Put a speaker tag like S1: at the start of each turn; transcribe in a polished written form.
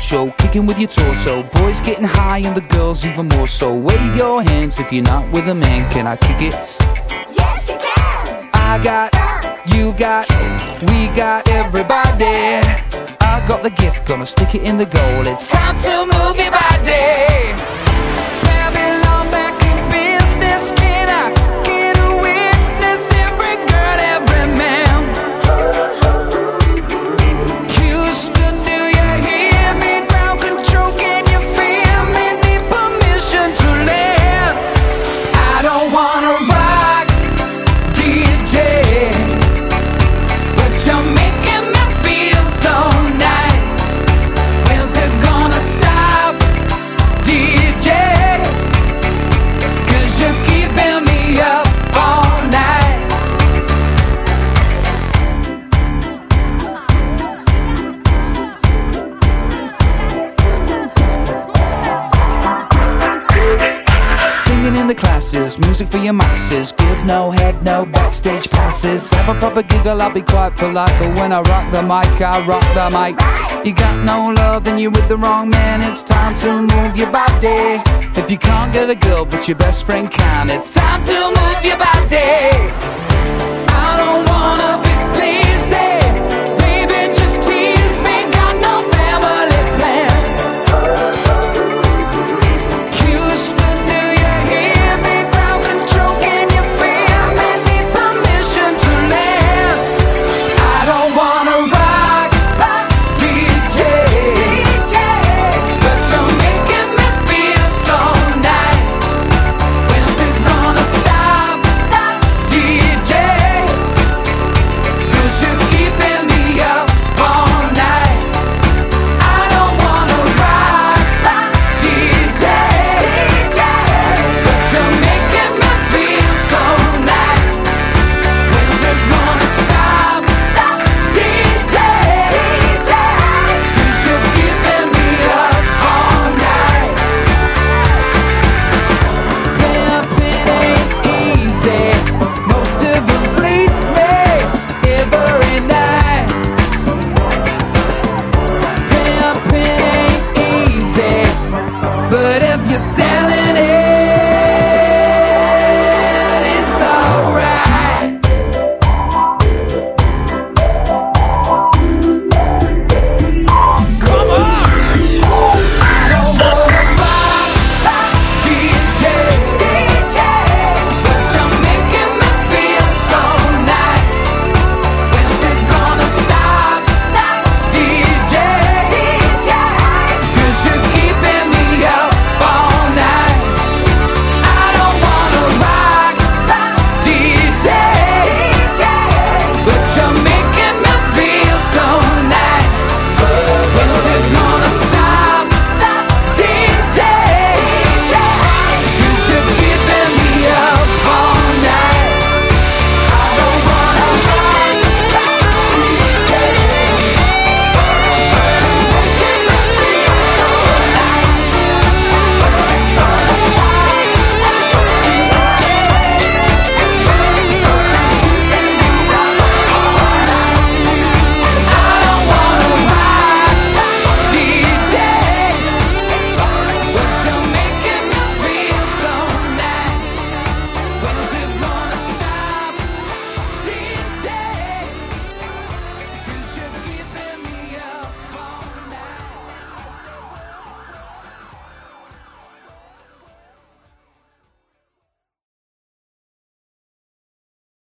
S1: show, kicking with your torso. Boys getting high and the girls even more so. Wave your hands if you're not with a man. Can I kick it?
S2: Yes, you can.
S1: I got, you got, we got everybody. I got the gift, gonna stick it in the goal. It's time to move your body. Babylon back in business. Can I get a witness? Every girl, every man. Houston, do you hear me? Ground control, can you feel me? Need permission to land. I don't wanna rock, DJ, but you're making me feel so nice. When's it gonna stop, DJ? 'Cause you're keeping me up all night. Singing in the classes, music for your masses. Give no head, no backstage passes. Have a proper giggle, I'll be quite polite, but when I rock the mic, I rock the mic. You got no love, then you're with the wrong man. It's time to move your body. If you can't get a girl, but your best friend can, it's time to move your body.